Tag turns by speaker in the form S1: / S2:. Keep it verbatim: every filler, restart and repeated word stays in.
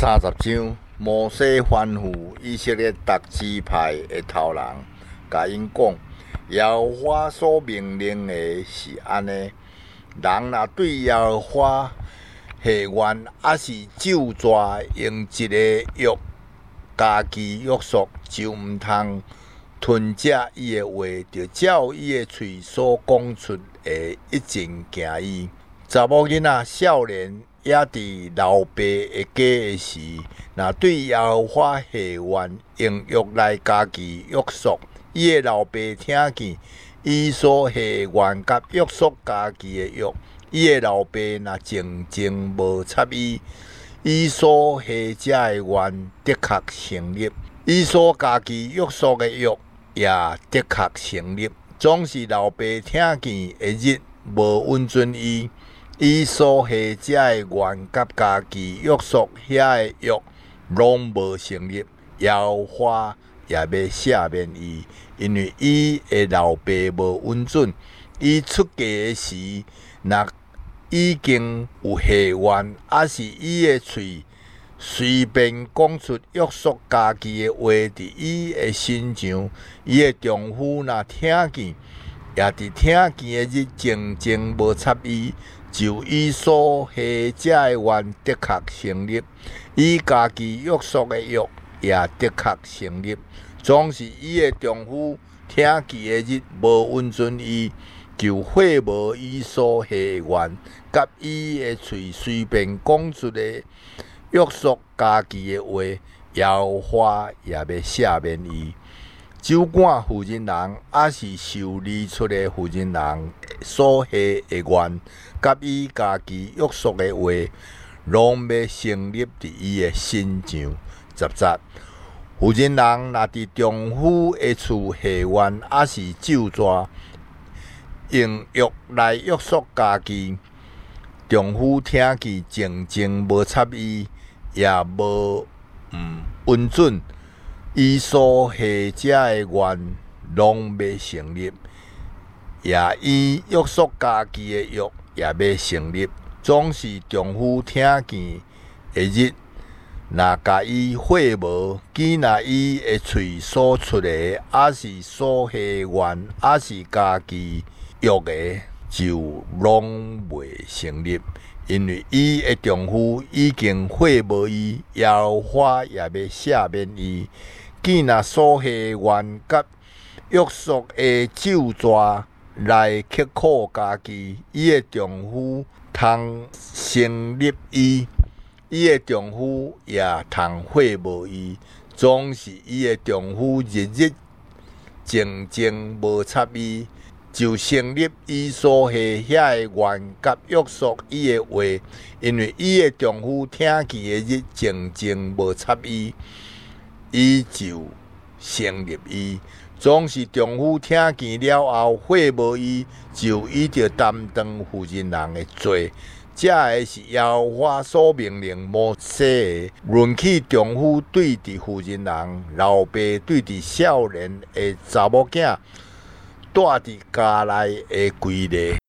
S1: 三十章，摩西吩咐以色列各支派的头人，甲因讲：耶和华所命令的是安尼，人若对耶和华下愿，还是咒詛，用一个约家己约束，就毋通吞食伊的话，着照伊的喙所讲出的一尽行伊。查某囡仔少年也伫老爸的家的时，若对耶和华下愿，用约来家己约束，伊的老爸听见伊所下愿甲约束家己的约，伊的老爸若静静无插伊，伊所下这的愿的确成立，伊所家己约束的约也的确成立。总是老爸听见的日无允准伊。伊所下这的愿甲家己约束遐的约，拢无成立。耶和华也要赦免伊，因为伊的老爸无允准。伊出家的时，若已经有下愿，还是伊的喙随便讲出约束家己的话，伫伊的身上，伊的丈夫若听见，也伫听见的日静静无插伊。就伊所下这的愿的确成立，伊家己约束的约也的确成立。总是伊的丈夫听见的日无允准伊，就废无伊所下愿，甲伊的喙随便讲出的约束家己的话，耶和华也要赦免伊。酒馆负责人，还是受理出的负责人所下的愿，甲伊家己约束的话，拢要成立伫伊的身上。十节，负责人若伫丈夫的厝下愿，还是咒詛，用约来约束家己，丈夫听见静静无插伊，也无毋允准。伊所下这的愿，拢要成立，也伊约束家己的约，也要成立。总是丈夫听见的日，若甲伊废无，记若伊的喙所出的，还是所下愿，还是家己约的，就拢袂成立。因为伊的丈夫已经废无伊，耶和华也要赦免伊。既若所下愿甲约束的咒詛来刻苦家己，伊的丈夫通成立伊，伊的丈夫也通废无伊。总是伊的丈夫日日静静无插伊，就成立伊所下遐的愿甲约束伊的话，因为伊的丈夫听见的日静静无插伊。伊就成立伊，总是丈夫听见了后废无伊，就伊着担当负责人的罪。这个是耶和华所命令摩西的，论起丈夫对伫负责人，老爸对伫少年的查某囝，带伫家内的规例。